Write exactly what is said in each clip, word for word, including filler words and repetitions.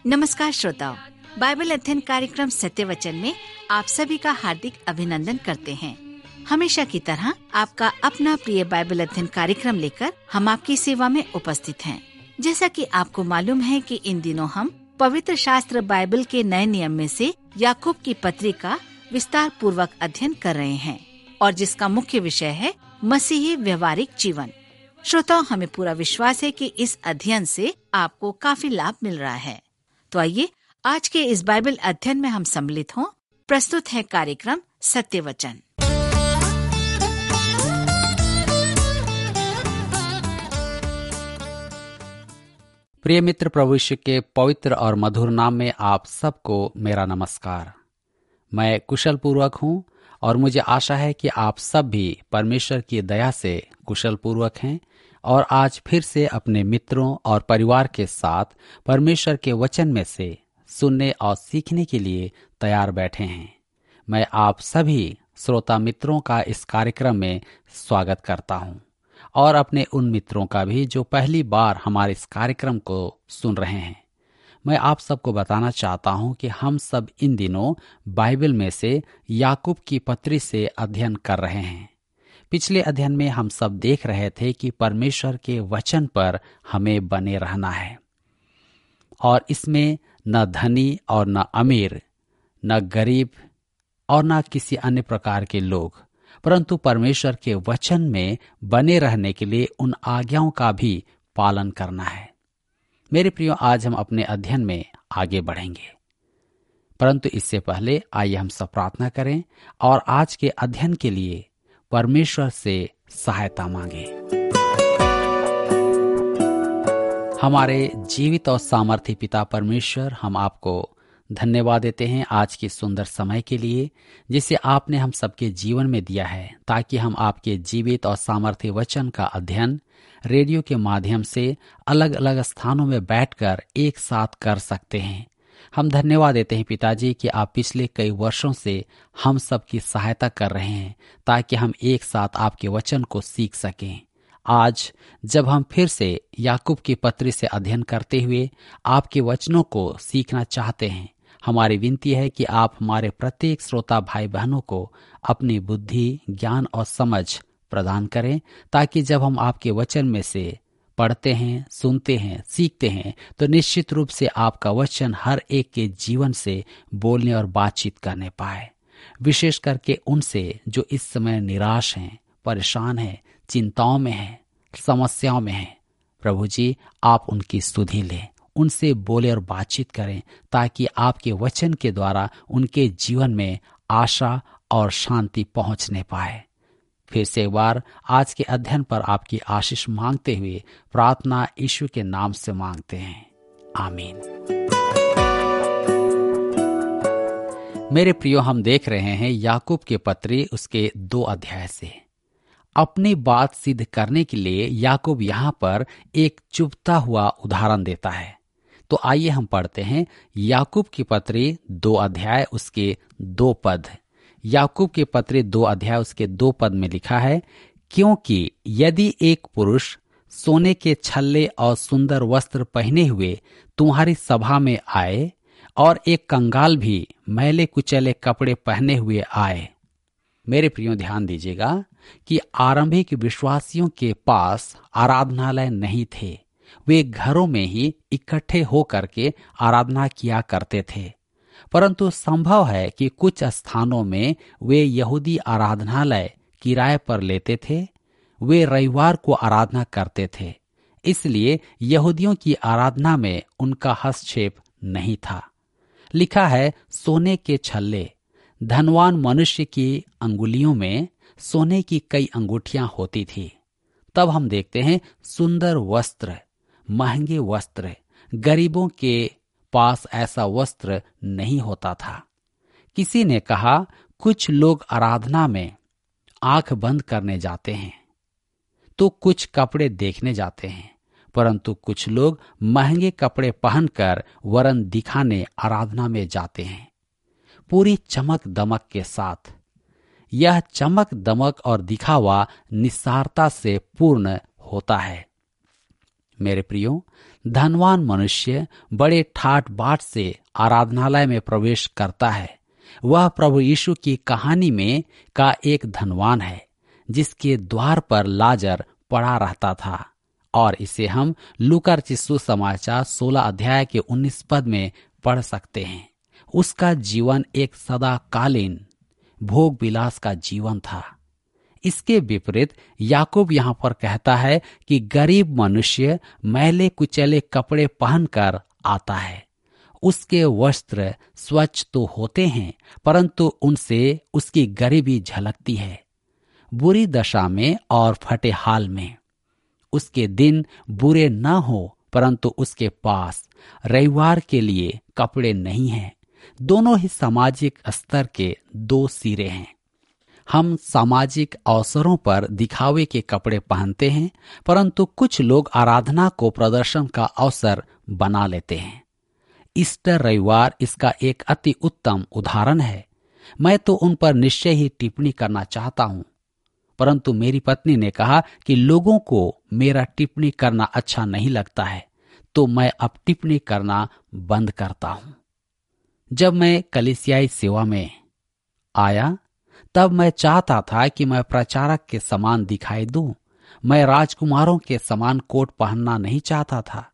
नमस्कार श्रोताओं, बाइबल अध्ययन कार्यक्रम सत्य वचन में आप सभी का हार्दिक अभिनंदन करते हैं। हमेशा की तरह आपका अपना प्रिय बाइबल अध्ययन कार्यक्रम लेकर हम आपकी सेवा में उपस्थित हैं। जैसा कि आपको मालूम है कि इन दिनों हम पवित्र शास्त्र बाइबल के नए नियम में से याकूब की पत्री का विस्तार पूर्वक अध्ययन कर रहे हैं और जिसका मुख्य विषय है मसीही व्यवहारिक जीवन। श्रोताओं, हमें पूरा विश्वास है कि इस अध्ययन से आपको काफी लाभ मिल रहा है। तो आइए आज के इस बाइबल अध्ययन में हम सम्मिलित हों। प्रस्तुत है कार्यक्रम सत्य वचन। प्रिय मित्र, प्रभु यीशु के पवित्र और मधुर नाम में आप सबको मेरा नमस्कार। मैं कुशल पूर्वक हूँ और मुझे आशा है कि आप सब भी परमेश्वर की दया से कुशल पूर्वक हैं और आज फिर से अपने मित्रों और परिवार के साथ परमेश्वर के वचन में से सुनने और सीखने के लिए तैयार बैठे हैं। मैं आप सभी श्रोता मित्रों का इस कार्यक्रम में स्वागत करता हूं और अपने उन मित्रों का भी जो पहली बार हमारे इस कार्यक्रम को सुन रहे हैं। मैं आप सबको बताना चाहता हूं कि हम सब इन दिनों बाइबल में से याकूब की पत्री से अध्ययन कर रहे हैं। पिछले अध्ययन में हम सब देख रहे थे कि परमेश्वर के वचन पर हमें बने रहना है और इसमें न धनी और न अमीर, न गरीब और न किसी अन्य प्रकार के लोग, परंतु परमेश्वर के वचन में बने रहने के लिए उन आज्ञाओं का भी पालन करना है। मेरे प्रियो, आज हम अपने अध्ययन में आगे बढ़ेंगे, परंतु इससे पहले आइए हम सब प्रार्थना करें और आज के अध्ययन के लिए परमेश्वर से सहायता मांगे। हमारे जीवित और सामर्थी पिता परमेश्वर, हम आपको धन्यवाद देते हैं आज के सुंदर समय के लिए जिसे आपने हम सबके जीवन में दिया है, ताकि हम आपके जीवित और सामर्थ्य वचन का अध्ययन रेडियो के माध्यम से अलग अलग स्थानों में बैठकर एक साथ कर सकते हैं। हम धन्यवाद देते हैं पिताजी कि आप पिछले कई वर्षों से हम सब की सहायता कर रहे हैं ताकि हम एक साथ आपके वचन को सीख सकें। आज जब हम फिर से याकूब की पत्री से अध्ययन करते हुए आपके वचनों को सीखना चाहते हैं, हमारी विनती है कि आप हमारे प्रत्येक श्रोता भाई बहनों को अपनी बुद्धि, ज्ञान और समझ प्रदान करें, ताकि जब हम आपके वचन में से पढ़ते हैं, सुनते हैं, सीखते हैं तो निश्चित रूप से आपका वचन हर एक के जीवन से बोलने और बातचीत करने पाए। विशेष करके उनसे जो इस समय निराश हैं, परेशान हैं, चिंताओं में हैं, समस्याओं में हैं, प्रभु जी आप उनकी सुधि लें, उनसे बोले और बातचीत करें, ताकि आपके वचन के द्वारा उनके जीवन में आशा और शांति पहुंचने पाए। फिर से एक बार आज के अध्ययन पर आपकी आशीष मांगते हुए प्रार्थना यीशु के नाम से मांगते हैं, आमीन। मेरे प्रियो, हम देख रहे हैं याकूब के पत्री उसके दो अध्याय से अपनी बात सिद्ध करने के लिए याकूब यहाँ पर एक चुभता हुआ उदाहरण देता है। तो आइए हम पढ़ते हैं याकूब की पत्री दो अध्याय उसके दो पद। याकूब के पत्री दो अध्याय उसके दो पद में लिखा है, क्योंकि यदि एक पुरुष सोने के छल्ले और सुंदर वस्त्र पहने हुए तुम्हारी सभा में आए और एक कंगाल भी मैले कुचले कपड़े पहने हुए आए। मेरे प्रियो, ध्यान दीजिएगा कि आरंभिक विश्वासियों के पास आराधनालय नहीं थे। वे घरों में ही इकट्ठे होकर के आराधना किया करते थे, परंतु संभव है कि कुछ स्थानों में वे यहूदी आराधनालय किराए पर लेते थे। वे रविवार को आराधना करते थे, इसलिए यहूदियों की आराधना में उनका हस्तक्षेप नहीं था। लिखा है सोने के छल्ले। धनवान मनुष्य की अंगुलियों में सोने की कई अंगूठियां होती थी। तब हम देखते हैं सुंदर वस्त्र, महंगे वस्त्र। गरीबों के पास ऐसा वस्त्र नहीं होता था। किसी ने कहा, कुछ लोग आराधना में आंख बंद करने जाते हैं तो कुछ कपड़े देखने जाते हैं, परंतु कुछ लोग महंगे कपड़े पहनकर वरन दिखाने आराधना में जाते हैं, पूरी चमक दमक के साथ। यह चमक दमक और दिखावा निस्सारता से पूर्ण होता है। मेरे प्रियो, धनवान मनुष्य बड़े ठाट बाट से आराधनालय में प्रवेश करता है। वह प्रभु यीशु की कहानी में का एक धनवान है जिसके द्वार पर लाजर पड़ा रहता था, और इसे हम लूका रचित सुसमाचार सोलह अध्याय के उन्नीस पद में पढ़ सकते हैं। उसका जीवन एक सदाकालीन भोग विलास का जीवन था। इसके विपरीत याकूब यहाँ पर कहता है कि गरीब मनुष्य मैले कुचले कपड़े पहनकर आता है। उसके वस्त्र स्वच्छ तो होते हैं, परंतु उनसे उसकी गरीबी झलकती है। बुरी दशा में और फटे हाल में उसके दिन बुरे न हो, परंतु उसके पास रविवार के लिए कपड़े नहीं हैं। दोनों ही सामाजिक स्तर के दो सिरे हैं। हम सामाजिक अवसरों पर दिखावे के कपड़े पहनते हैं, परंतु कुछ लोग आराधना को प्रदर्शन का अवसर बना लेते हैं। ईस्टर रविवार इसका एक अति उत्तम उदाहरण है। मैं तो उन पर निश्चय ही टिप्पणी करना चाहता हूं, परंतु मेरी पत्नी ने कहा कि लोगों को मेरा टिप्पणी करना अच्छा नहीं लगता है, तो मैं अब टिप्पणी करना बंद करता हूं। जब मैं कलीसियाई सेवा में आया तब मैं चाहता था कि मैं प्रचारक के समान दिखाई दूं। मैं राजकुमारों के समान कोट पहनना नहीं चाहता था।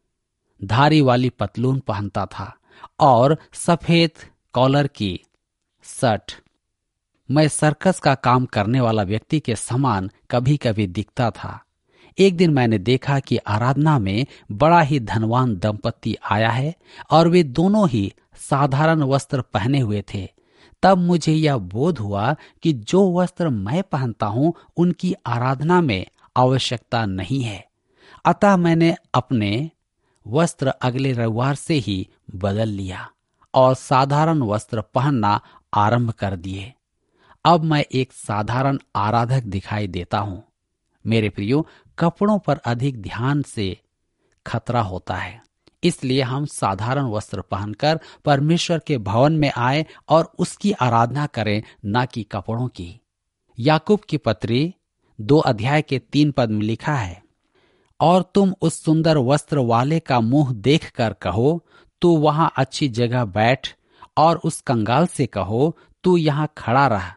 धारी वाली पतलून पहनता था और सफेद कॉलर की शर्ट। मैं सर्कस का काम करने वाला व्यक्ति के समान कभी कभी दिखता था। एक दिन मैंने देखा कि आराधना में बड़ा ही धनवान दंपति आया है और वे दोनों ही साधारण वस्त्र पहने हुए थे। तब मुझे यह बोध हुआ कि जो वस्त्र मैं पहनता हूं उनकी आराधना में आवश्यकता नहीं है। अतः मैंने अपने वस्त्र अगले रविवार से ही बदल लिया और साधारण वस्त्र पहनना आरंभ कर दिए। अब मैं एक साधारण आराधक दिखाई देता हूं। मेरे प्रियो, कपड़ों पर अधिक ध्यान से खतरा होता है, इसलिए हम साधारण वस्त्र पहनकर परमेश्वर के भवन में आए और उसकी आराधना करें, न कि कपड़ों की। याकूब की पत्री दो अध्याय के तीन पद में लिखा है, और तुम उस सुंदर वस्त्र वाले का मुंह देखकर कहो, तू वहां अच्छी जगह बैठ, और उस कंगाल से कहो, तू यहां खड़ा रह,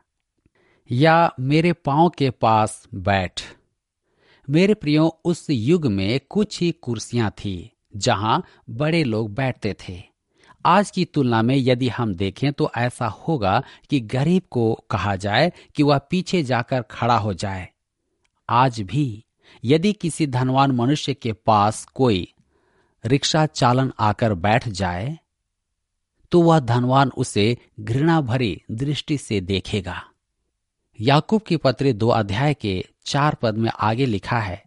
या मेरे पांव के पास बैठ। मेरे प्रियो, उस युग में कुछ ही कुर्सियां थी जहां बड़े लोग बैठते थे। आज की तुलना में यदि हम देखें तो ऐसा होगा कि गरीब को कहा जाए कि वह पीछे जाकर खड़ा हो जाए। आज भी यदि किसी धनवान मनुष्य के पास कोई रिक्शा चालन आकर बैठ जाए तो वह धनवान उसे घृणा भरी दृष्टि से देखेगा। याकूब की पत्री दो अध्याय के चार पद में आगे लिखा है,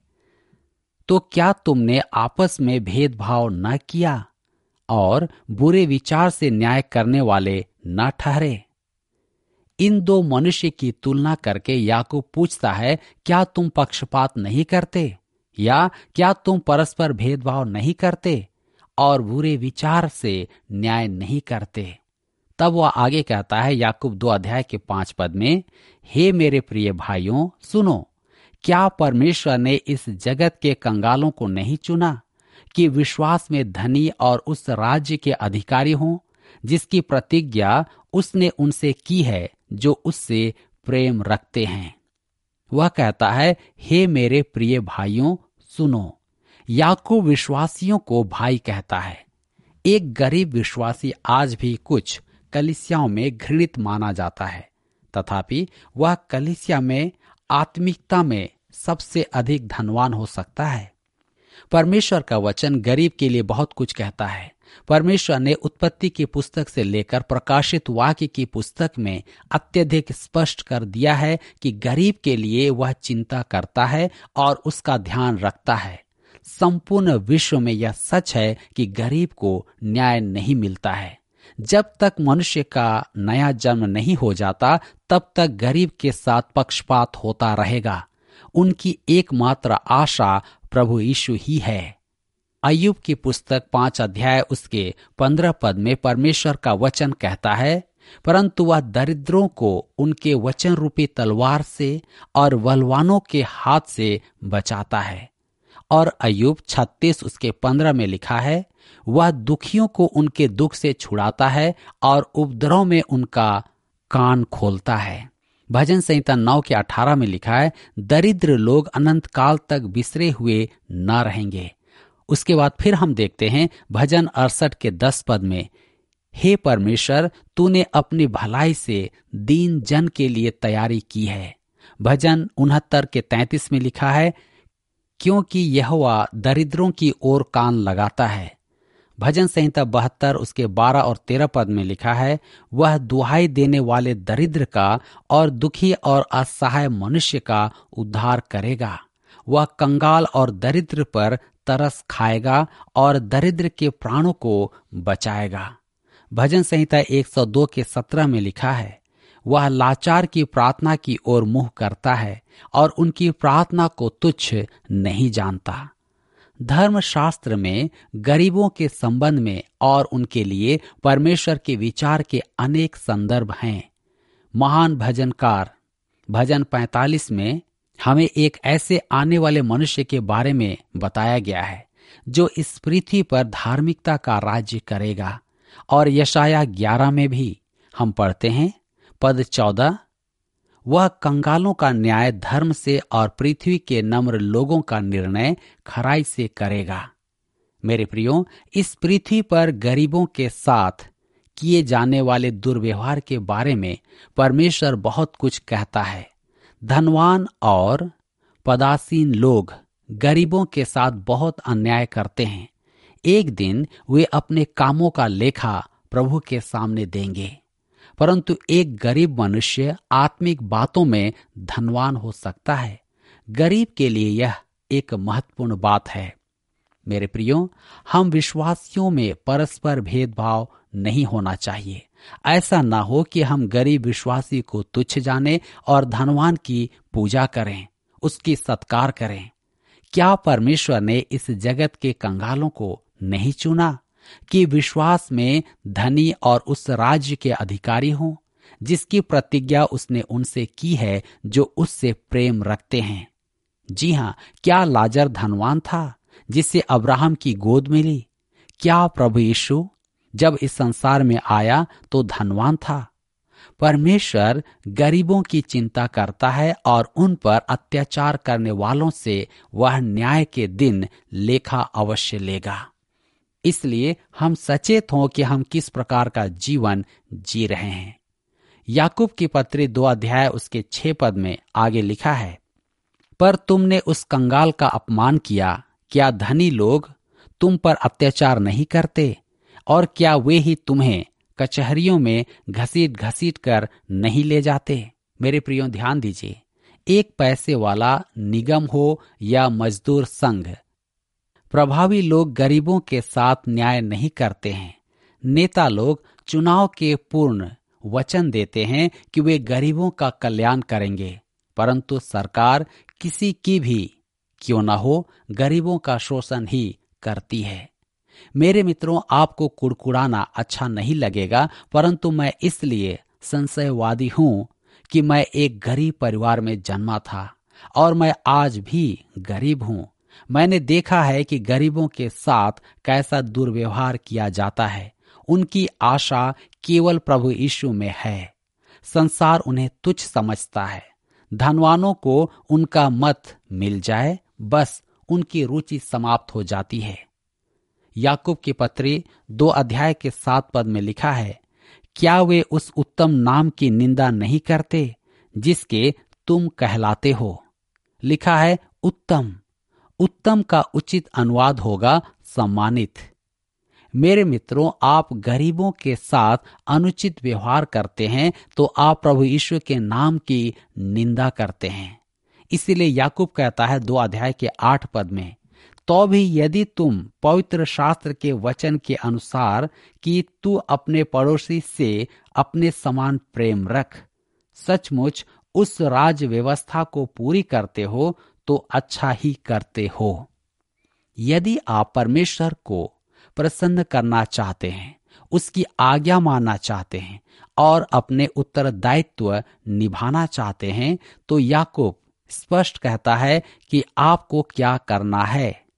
तो क्या तुमने आपस में भेदभाव न किया और बुरे विचार से न्याय करने वाले न ठहरे। इन दो मनुष्य की तुलना करके याकूब पूछता है, क्या तुम पक्षपात नहीं करते, या क्या तुम परस्पर भेदभाव नहीं करते और बुरे विचार से न्याय नहीं करते। तब वह आगे कहता है याकूब दो अध्याय के पांच पद में, हे मेरे प्रिय भाइयों सुनो, क्या परमेश्वर ने इस जगत के कंगालों को नहीं चुना कि विश्वास में धनी और उस राज्य के अधिकारी हों जिसकी प्रतिज्ञा उसने उनसे की है जो उससे प्रेम रखते हैं। वह कहता है, हे मेरे प्रिय भाइयों सुनो। याकूब विश्वासियों को भाई कहता है। एक गरीब विश्वासी आज भी कुछ कलीसियाओं में घृणित माना जाता है, तथापि वह कलीसिया में आत्मिकता में सबसे अधिक धनवान हो सकता है। परमेश्वर का वचन गरीब के लिए बहुत कुछ कहता है। परमेश्वर ने उत्पत्ति की पुस्तक से लेकर प्रकाशित वाक्य की पुस्तक में अत्यधिक स्पष्ट कर दिया है कि गरीब के लिए वह चिंता करता है और उसका ध्यान रखता है। संपूर्ण विश्व में यह सच है कि गरीब को न्याय नहीं मिलता है। जब तक मनुष्य का नया जन्म नहीं हो जाता तब तक गरीब के साथ पक्षपात होता रहेगा। उनकी एकमात्र आशा प्रभु यीशु ही है। अय्यूब की पुस्तक पांच अध्याय उसके पंद्रह पद में परमेश्वर का वचन कहता है, परंतु वह दरिद्रों को उनके वचन रूपी तलवार से और बलवानों के हाथ से बचाता है और अय्यूब छत्तीस उसके पंद्रह में लिखा है, वह दुखियों को उनके दुख से छुड़ाता है और उपद्रव में उनका कान खोलता है। भजन संहिता नौ के अठारह में लिखा है, दरिद्र लोग अनंत काल तक बिसरे हुए न रहेंगे। उसके बाद फिर हम देखते हैं भजन अड़सठ के दस पद में, हे परमेश्वर, तूने अपनी भलाई से दीन जन के लिए तैयारी की है। भजन उनहत्तर के तैंतीस में लिखा है, क्योंकि यहोवा दरिद्रों की ओर कान लगाता है। भजन संहिता बहत्तर उसके बारह और तेरह पद में लिखा है, वह दुहाई देने वाले दरिद्र का और दुखी और असहाय मनुष्य का उद्धार करेगा। वह कंगाल और दरिद्र पर तरस खाएगा और दरिद्र के प्राणों को बचाएगा। भजन संहिता एक सौ दो के सत्रह में लिखा है, वह लाचार की प्रार्थना की ओर मुंह करता है और उनकी प्रार्थना को तुच्छ नहीं जानता। धर्मशास्त्र में गरीबों के संबंध में और उनके लिए परमेश्वर के विचार के अनेक संदर्भ हैं। महान भजनकार भजन पैंतालीस में हमें एक ऐसे आने वाले मनुष्य के बारे में बताया गया है जो इस पृथ्वी पर धार्मिकता का राज्य करेगा। और यशाया ग्यारह में भी हम पढ़ते हैं पद चौदह, वह कंगालों का न्याय धर्म से और पृथ्वी के नम्र लोगों का निर्णय खराई से करेगा। मेरे प्रियो, इस पृथ्वी पर गरीबों के साथ किए जाने वाले दुर्व्यवहार के बारे में परमेश्वर बहुत कुछ कहता है। धनवान और पदासीन लोग गरीबों के साथ बहुत अन्याय करते हैं। एक दिन वे अपने कामों का लेखा प्रभु के सामने देंगे। परंतु एक गरीब मनुष्य आत्मिक बातों में धनवान हो सकता है। गरीब के लिए यह एक महत्वपूर्ण बात है। मेरे प्रियो, हम विश्वासियों में परस्पर भेदभाव नहीं होना चाहिए। ऐसा ना हो कि हम गरीब विश्वासी को तुच्छ जाने और धनवान की पूजा करें, उसकी सत्कार करें। क्या परमेश्वर ने इस जगत के कंगालों को नहीं चुना कि विश्वास में धनी और उस राज्य के अधिकारी हों जिसकी प्रतिज्ञा उसने उनसे की है जो उससे प्रेम रखते हैं? जी हाँ, क्या लाजर धनवान था जिसे अब्राहम की गोद मिली? क्या प्रभु यीशु जब इस संसार में आया तो धनवान था? परमेश्वर गरीबों की चिंता करता है और उन पर अत्याचार करने वालों से वह न्याय के दिन लेखा अवश्य लेगा। इसलिए हम सचेत हों कि हम किस प्रकार का जीवन जी रहे हैं। याकूब की पत्री दो अध्याय उसके छह पद में आगे लिखा है, पर तुमने उस कंगाल का अपमान किया, क्या धनी लोग तुम पर अत्याचार नहीं करते? और क्या वे ही तुम्हें कचहरियों में घसीट घसीट कर नहीं ले जाते? मेरे प्रियो, ध्यान दीजिए, एक पैसे वाला निगम हो या मजदूर संघ, प्रभावी लोग गरीबों के साथ न्याय नहीं करते हैं। नेता लोग चुनाव के पूर्ण वचन देते हैं कि वे गरीबों का कल्याण करेंगे, परंतु सरकार किसी की भी क्यों ना हो गरीबों का शोषण ही करती है। मेरे मित्रों, आपको कुड़कुड़ाना अच्छा नहीं लगेगा, परंतु मैं इसलिए संशयवादी हूं कि मैं एक गरीब परिवार में जन्मा था और मैं आज भी गरीब हूं। मैंने देखा है कि गरीबों के साथ कैसा दुर्व्यवहार किया जाता है। उनकी आशा केवल प्रभु यीशु में है। संसार उन्हें तुच्छ समझता है। धनवानों को उनका मत मिल जाए, बस उनकी रुचि समाप्त हो जाती है। याकूब की पत्री दो अध्याय के सात पद में लिखा है, क्या वे उस उत्तम नाम की निंदा नहीं करते जिसके तुम कहलाते हो? लिखा है उत्तम। उत्तम का उचित अनुवाद होगा सम्मानित। मेरे मित्रों, आप गरीबों के साथ अनुचित व्यवहार करते हैं तो आप प्रभु यीशु के नाम की निंदा करते हैं। इसीलिए याकूब कहता है दो अध्याय के आठ पद में, तो भी यदि तुम पवित्र शास्त्र के वचन के अनुसार कि तू अपने पड़ोसी से अपने समान प्रेम रख, सचमुच उस राज व्यवस्था को पूरी करते हो तो अच्छा ही करते हो। यदि आप परमेश्वर को प्रसन्न करना चाहते हैं, उसकी आज्ञा मानना चाहते हैं और अपने उत्तरदायित्व निभाना चाहते हैं, तो याकूब स्पष्ट कहता है कि आपको क्या करना है।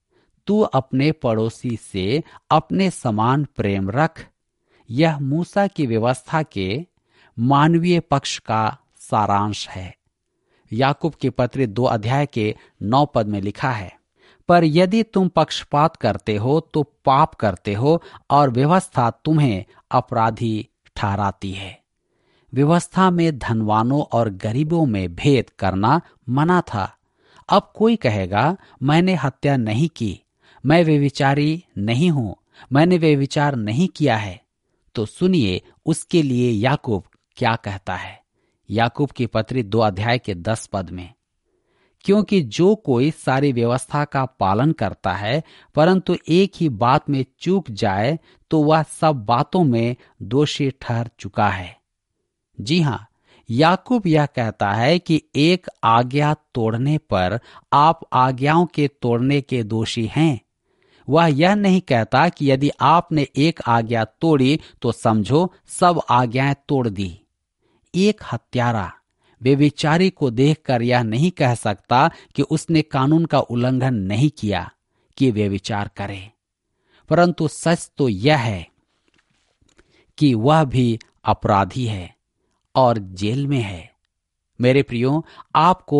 तू अपने पड़ोसी से अपने समान प्रेम रख। यह मूसा की व्यवस्था के मानवीय पक्ष का सारांश है। याकूब की पत्री दो अध्याय के नौ पद में लिखा है, पर यदि तुम पक्षपात करते हो तो पाप करते हो और व्यवस्था तुम्हें अपराधी ठहराती है। व्यवस्था में धनवानों और गरीबों में भेद करना मना था। अब कोई कहेगा, मैंने हत्या नहीं की, मैं व्यभिचारी नहीं हूं, मैंने व्यभिचार नहीं किया है। तो सुनिए उसके लिए याकूब क्या कहता है। याकूब की पत्री दो अध्याय के दस पद में, क्योंकि जो कोई सारी व्यवस्था का पालन करता है परंतु एक ही बात में चूक जाए तो वह सब बातों में दोषी ठहर चुका है। जी हाँ, याकूब यह कहता है कि एक आज्ञा तोड़ने पर आप आज्ञाओं के तोड़ने के दोषी हैं। वह यह नहीं कहता कि यदि आपने एक आज्ञा तोड़ी तो समझो सब आज्ञाएं तोड़ दी। एक हत्यारा व्यभिचारी को देखकर यह नहीं कह सकता कि उसने कानून का उल्लंघन नहीं किया कि व्यभिचार करे, परंतु सच तो यह है कि वह भी अपराधी है और जेल में है। मेरे प्रियो, आपको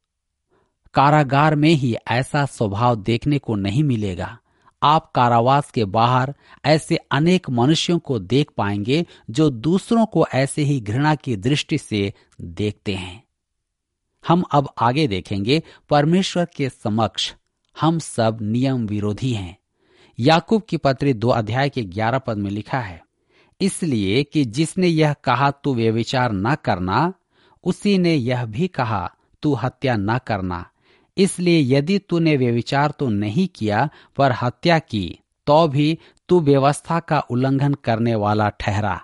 कारागार में ही ऐसा स्वभाव देखने को नहीं मिलेगा। आप कारावास के बाहर ऐसे अनेक मनुष्यों को देख पाएंगे जो दूसरों को ऐसे ही घृणा की दृष्टि से देखते हैं। हम अब आगे देखेंगे, परमेश्वर के समक्ष हम सब नियम विरोधी हैं। याकूब की पत्री दो अध्याय के ग्यारह पद में लिखा है, इसलिए कि जिसने यह कहा तू व्यभिचार न करना, उसी ने यह भी कहा तू हत्या न करना। इसलिए यदि तूने व्यभिचार तो नहीं किया पर हत्या की, तो भी तू व्यवस्था का उल्लंघन करने वाला ठहरा।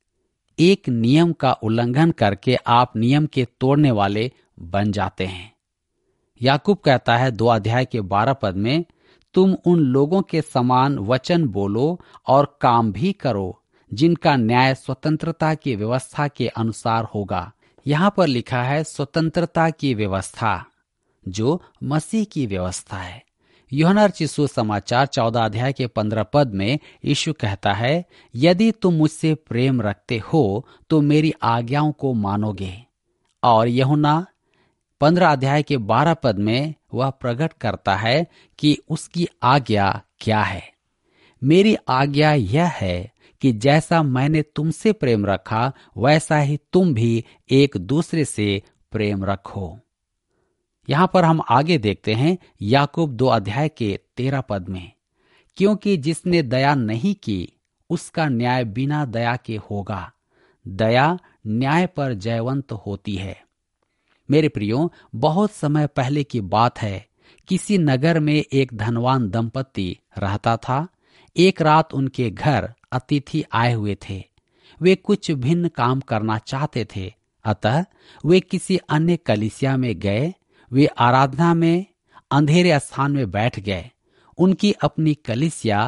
एक नियम का उल्लंघन करके आप नियम के तोड़ने वाले बन जाते हैं। याकूब कहता है दो अध्याय के बारह पद में, तुम उन लोगों के समान वचन बोलो और काम भी करो जिनका न्याय स्वतंत्रता की व्यवस्था के अनुसार होगा। यहाँ पर लिखा है स्वतंत्रता की व्यवस्था, जो मसीह की व्यवस्था है। यूहन्ना रचित सुसमाचार चौदह अध्याय के पंद्रह पद में यीशु कहता है, यदि तुम मुझसे प्रेम रखते हो तो मेरी आज्ञाओं को मानोगे। और यूहन्ना पंद्रह अध्याय के बारह पद में वह प्रकट करता है कि उसकी आज्ञा क्या है। मेरी आज्ञा यह है कि जैसा मैंने तुमसे प्रेम रखा वैसा ही तुम भी एक दूसरे से प्रेम रखो। यहां पर हम आगे देखते हैं याकूब दो अध्याय के तेरह पद में, क्योंकि जिसने दया नहीं की उसका न्याय बिना दया के होगा, दया न्याय पर जयवंत होती है। मेरे प्रियो, बहुत समय पहले की बात है, किसी नगर में एक धनवान दंपति रहता था। एक रात उनके घर अतिथि आए हुए थे। वे कुछ भिन्न काम करना चाहते थे, अतः वे किसी अन्य कलीसिया में गए। वे आराधना में अंधेरे स्थान में बैठ गए। उनकी अपनी कलीसिया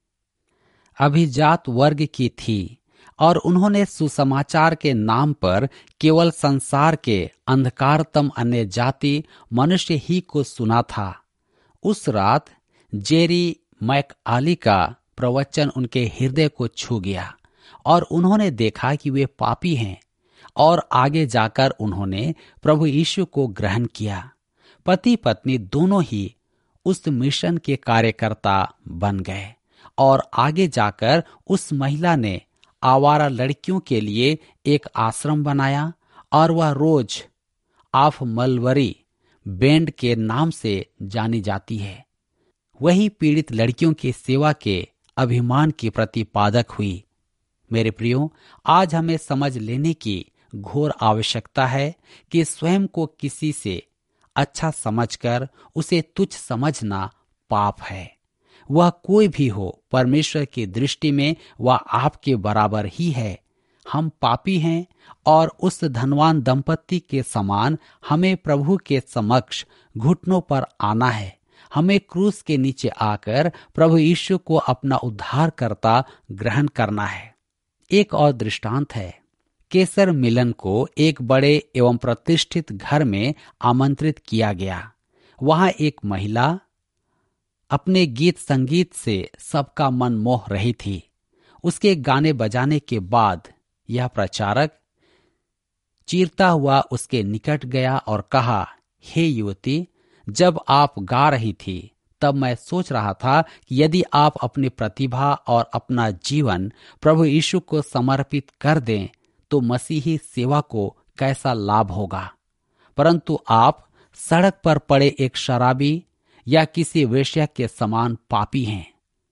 अभिजात वर्ग की थी और उन्होंने सुसमाचार के नाम पर केवल संसार के अंधकारतम अन्य जाति मनुष्य ही को सुना था। उस रात जेरी मैकआली का प्रवचन उनके हृदय को छू गया और उन्होंने देखा कि वे पापी हैं, और आगे जाकर उन्होंने प्रभु यीशु को ग्रहण किया। पति पत्नी दोनों ही उस मिशन के कार्यकर्ता बन गए और आगे जाकर उस महिला ने आवारा लड़कियों के लिए एक आश्रम बनाया और वह रोज ऑफ मलबरी बैंड के नाम से जानी जाती है। वही पीड़ित लड़कियों की सेवा के अभिमान की प्रतिपादक हुई। मेरे प्रियो, आज हमें समझ लेने की घोर आवश्यकता है कि स्वयं को किसी से अच्छा समझकर उसे तुच्छ समझना पाप है। वह कोई भी हो, परमेश्वर की दृष्टि में वह आपके बराबर ही है। हम पापी हैं और उस धनवान दंपति के समान हमें प्रभु के समक्ष घुटनों पर आना है। हमें क्रूस के नीचे आकर प्रभु यीशु को अपना उद्धारकर्ता ग्रहण करना है। एक और दृष्टांत है। केसर मिलन को एक बड़े एवं प्रतिष्ठित घर में आमंत्रित किया गया। वहां एक महिला अपने गीत संगीत से सबका मन मोह रही थी। उसके गाने बजाने के बाद यह प्रचारक चीरता हुआ उसके निकट गया और कहा, हे युवती, जब आप गा रही थी तब मैं सोच रहा था कि यदि आप अपनी प्रतिभा और अपना जीवन प्रभु यीशु को समर्पित कर दें तो मसीही सेवा को कैसा लाभ होगा। परंतु आप सड़क पर पड़े एक शराबी या किसी वेश्या के समान पापी हैं।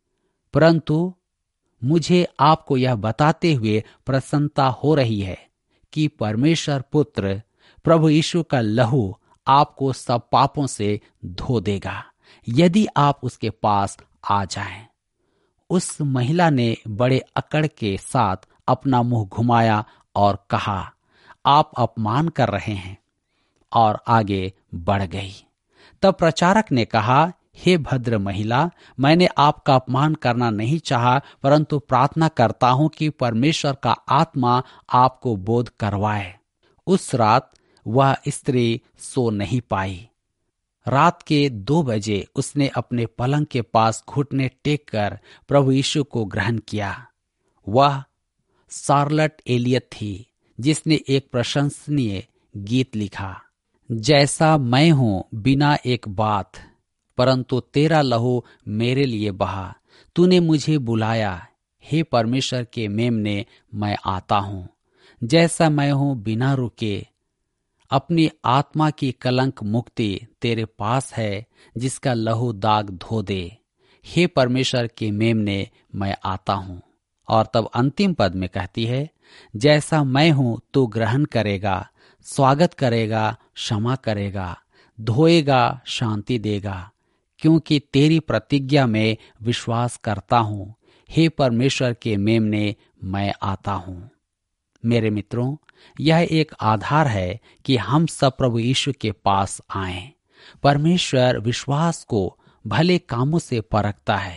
परंतु मुझे आपको यह बताते हुए प्रसन्नता हो रही है कि परमेश्वर पुत्र प्रभु यीशु का लहू आपको सब पापों से धो देगा यदि आप उसके पास आ जाएं। उस महिला ने बड़े अकड़ के साथ अपना मुंह घुमाया और कहा, आप अपमान कर रहे हैं, और आगे बढ़ गई। तब प्रचारक ने कहा, हे भद्र महिला, मैंने आपका अपमान करना नहीं चाहा, परंतु प्रार्थना करता हूं कि परमेश्वर का आत्मा आपको बोध करवाए। उस रात वह स्त्री सो नहीं पाई। रात के दो बजे उसने अपने पलंग के पास घुटने टेक कर प्रभु यीशु को ग्रहण किया। वह शार्लट एलियट थी जिसने एक प्रशंसनीय गीत लिखा, जैसा मैं हूं बिना एक बात, परंतु तेरा लहू मेरे लिए बहा। तूने मुझे बुलाया, हे परमेश्वर के मेमने, मैं आता हूं। जैसा मैं हूं बिना रुके, अपनी आत्मा की कलंक मुक्ति तेरे पास है, जिसका लहू दाग धो दे। हे परमेश्वर के मेमने, मैं आता हूं। और तब अंतिम पद में कहती है, जैसा मैं हूं तू ग्रहण करेगा, स्वागत करेगा, क्षमा करेगा, धोएगा, शांति देगा, क्योंकि तेरी प्रतिज्ञा में विश्वास करता हूं। हे परमेश्वर के मेमने, मैं आता हूं। मेरे मित्रों, यह एक आधार है कि हम सब प्रभु यीशु के पास आएं। परमेश्वर विश्वास को भले कामों से परखता है।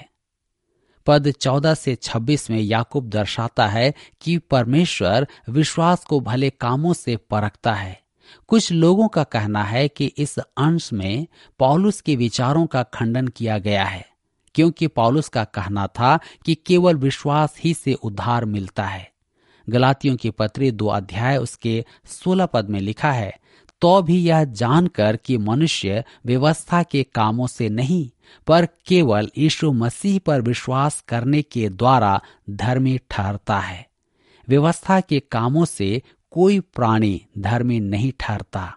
पद चौदह से छब्बीस में याकूब दर्शाता है कि परमेश्वर विश्वास को भले कामों से परखता है। कुछ लोगों का कहना है कि इस अंश में पौलुस के विचारों का खंडन किया गया है, क्योंकि पौलुस का कहना था कि केवल विश्वास ही से उद्धार मिलता है। गलातियों की पत्री दो अध्याय उसके सोलह पद में लिखा है, तो भी यह जानकर कि मनुष्य व्यवस्था के कामों से नहीं, पर केवल यीशु मसीह पर विश्वास करने के द्वारा धर्मी ठहरता है। व्यवस्था के कामों से कोई प्राणी धर्मी नहीं ठहरता।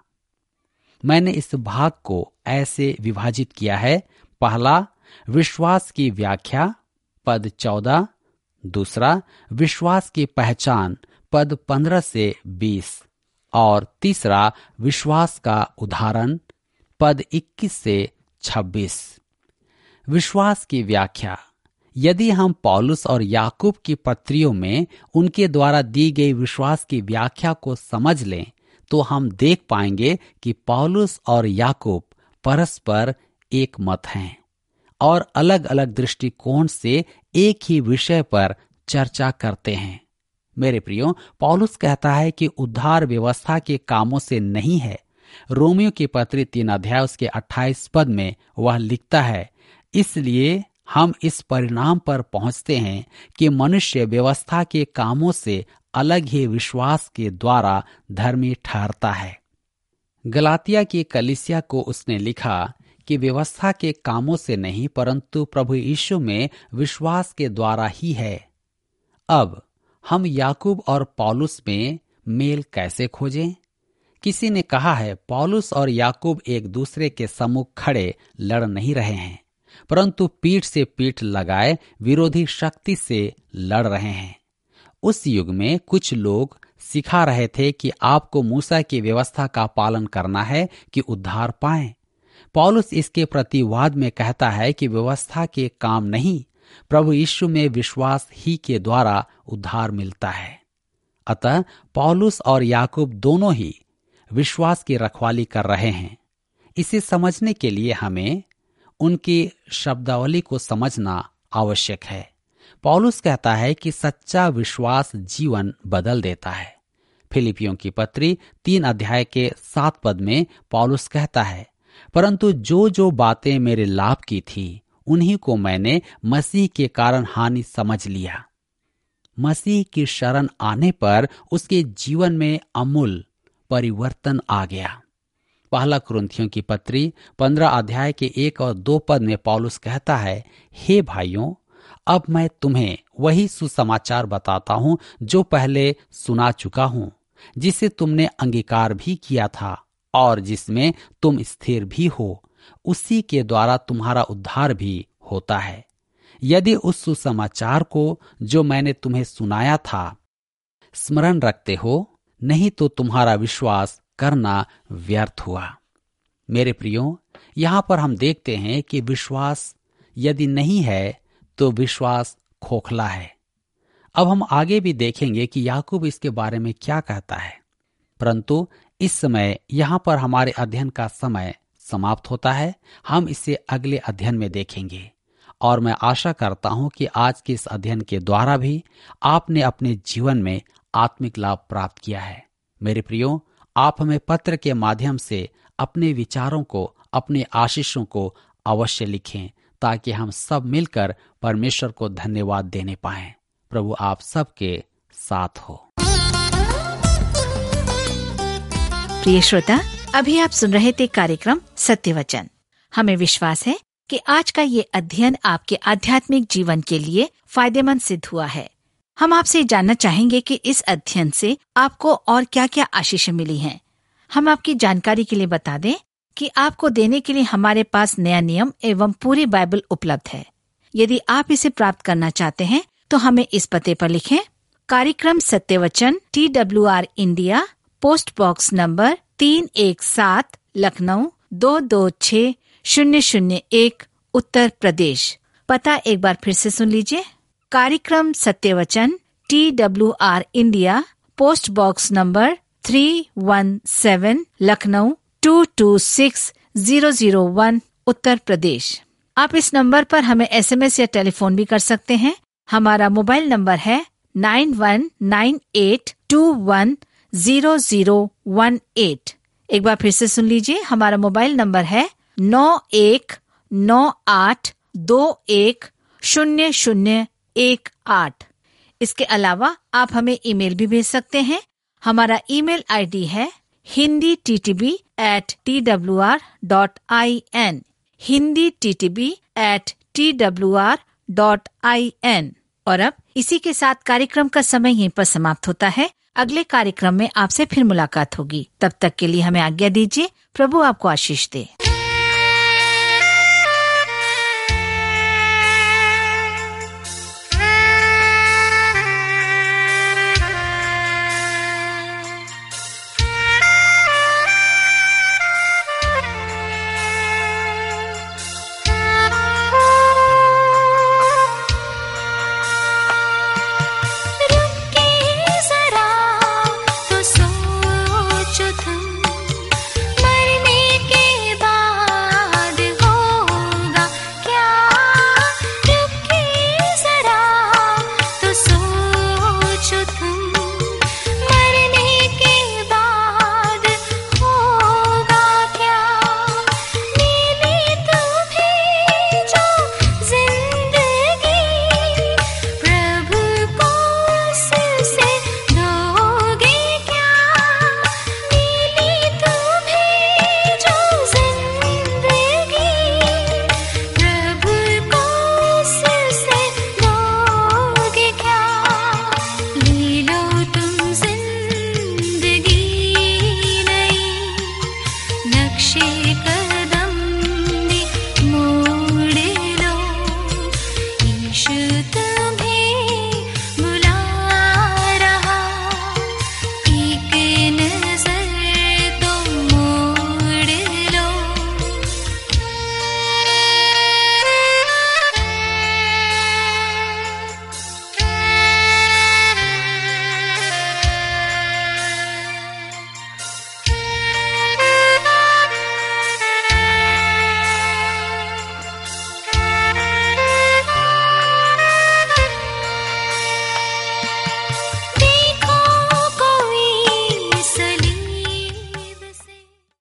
मैंने इस भाग को ऐसे विभाजित किया है। पहला, विश्वास की व्याख्या, पद चौदह। दूसरा, विश्वास की पहचान, पद पंद्रह से बीस। और तीसरा, विश्वास का उदाहरण, पद इक्कीस से छब्बीस। विश्वास की व्याख्या। यदि हम पौलुस और याकूब की पत्रियों में उनके द्वारा दी गई विश्वास की व्याख्या को समझ लें तो हम देख पाएंगे कि पौलुस और याकूब परस्पर एक मत हैं और अलग अलग दृष्टिकोण से एक ही विषय पर चर्चा करते हैं। मेरे प्रियो, पौलुस कहता है कि उद्धार व्यवस्था के कामों से नहीं है। रोमियो की पत्री तीन अध्याय उसके अट्ठाईस पद में वह लिखता है, इसलिए हम इस परिणाम पर पहुंचते हैं कि मनुष्य व्यवस्था के कामों से अलग ही विश्वास के द्वारा धर्मी ठहरता है। गलातिया की कलीसिया को उसने लिखा कि व्यवस्था के कामों से नहीं, परंतु प्रभु यीशु में विश्वास के द्वारा ही है। अब हम याकूब और पौलुस में मेल कैसे खोजें? किसी ने कहा है, पौलुस और याकूब एक दूसरे के सम्मुख खड़े लड़ नहीं रहे हैं, परंतु पीठ से पीठ लगाए विरोधी शक्ति से लड़ रहे हैं। उस युग में कुछ लोग सिखा रहे थे कि आपको मूसा की व्यवस्था का पालन करना है कि उद्धार पाएं। पौलुस इसके प्रतिवाद में कहता है कि व्यवस्था के काम नहीं, प्रभु यीशु में विश्वास ही के द्वारा उद्धार मिलता है। अतः पौलुस और याकूब दोनों ही विश्वास की रखवाली कर रहे हैं। इसे समझने के लिए हमें उनकी शब्दावली को समझना आवश्यक है। पौलुस कहता है कि सच्चा विश्वास जीवन बदल देता है। फिलिपियों की पत्री तीन अध्याय के सात पद में पौलुस कहता है, परंतु जो जो बातें मेरे लाभ की थी उन्हीं को मैंने मसीह के कारण हानि समझ लिया। मसीह की शरण आने पर उसके जीवन में अमूल परिवर्तन आ गया। पहला कुरिन्थियों की पत्री पंद्रह अध्याय के एक और दो पद में पौलुस कहता है, हे भाइयों, अब मैं तुम्हें वही सुसमाचार बताता हूं जो पहले सुना चुका हूं, जिसे तुमने अंगीकार भी किया था और जिसमें तुम स्थिर भी हो। उसी के द्वारा तुम्हारा उद्धार भी होता है। यदि उस सुसमाचार को जो मैंने तुम्हें सुनाया था स्मरण रखते हो, नहीं तो तुम्हारा विश्वास करना व्यर्थ हुआ। मेरे प्रियो, यहाँ पर हम देखते हैं कि विश्वास यदि नहीं है तो विश्वास खोखला है। अब हम आगे भी देखेंगे कि याकूब इसके बारे में क्या कहता है, परंतु इस समय यहाँ पर हमारे अध्ययन का समय समाप्त होता है। हम इसे अगले अध्ययन में देखेंगे और मैं आशा करता हूं कि आज के इस अध्ययन के द्वारा भी आपने अपने जीवन में आत्मिक लाभ प्राप्त किया है। मेरे प्रियो, आप हमें पत्र के माध्यम से अपने विचारों को, अपने आशीषों को अवश्य लिखें, ताकि हम सब मिलकर परमेश्वर को धन्यवाद देने पाएं। प्रभु आप सबके साथ हो। प्रिय श्रोता, अभी आप सुन रहे थे कार्यक्रम सत्य वचन। हमें विश्वास है कि आज का ये अध्ययन आपके आध्यात्मिक जीवन के लिए फायदेमंद सिद्ध हुआ है। हम आपसे जानना चाहेंगे कि इस अध्ययन से आपको और क्या क्या आशीषें मिली हैं। हम आपकी जानकारी के लिए बता दें कि आपको देने के लिए हमारे पास नया नियम एवं पूरी बाइबल उपलब्ध है। यदि आप इसे प्राप्त करना चाहते हैं तो हमें इस पते पर लिखें। कार्यक्रम Satya Vachan, T W R India, post box number तीन एक सात, लखनऊ दो दो छः शून्य शून्य एक, उत्तर प्रदेश। पता एक बार फिर से सुन लीजिए। कार्यक्रम Satya Vachan, T W R India, post box number three one seven, Lucknow two two six zero zero one, Uttar Pradesh. आप इस नंबर पर हमें एस एम एस या टेलीफोन भी कर सकते हैं। हमारा मोबाइल नंबर है nine one nine eight two one zero zero one eight. एक बार फिर से सुन लीजिए। हमारा मोबाइल नंबर है नौ एक नौ आठ दो एक शून्य शून्य एक आठ। इसके अलावा आप हमें ईमेल भी भेज सकते हैं। हमारा ईमेल आईडी है Hindi T T B at T W R dot I N, Hindi T T B at T W R dot I N. और अब इसी के साथ कार्यक्रम का समय यहीं पर समाप्त होता है। अगले कार्यक्रम में आपसे फिर मुलाकात होगी। तब तक के लिए हमें आज्ञा दीजिए। प्रभु आपको आशीष दे।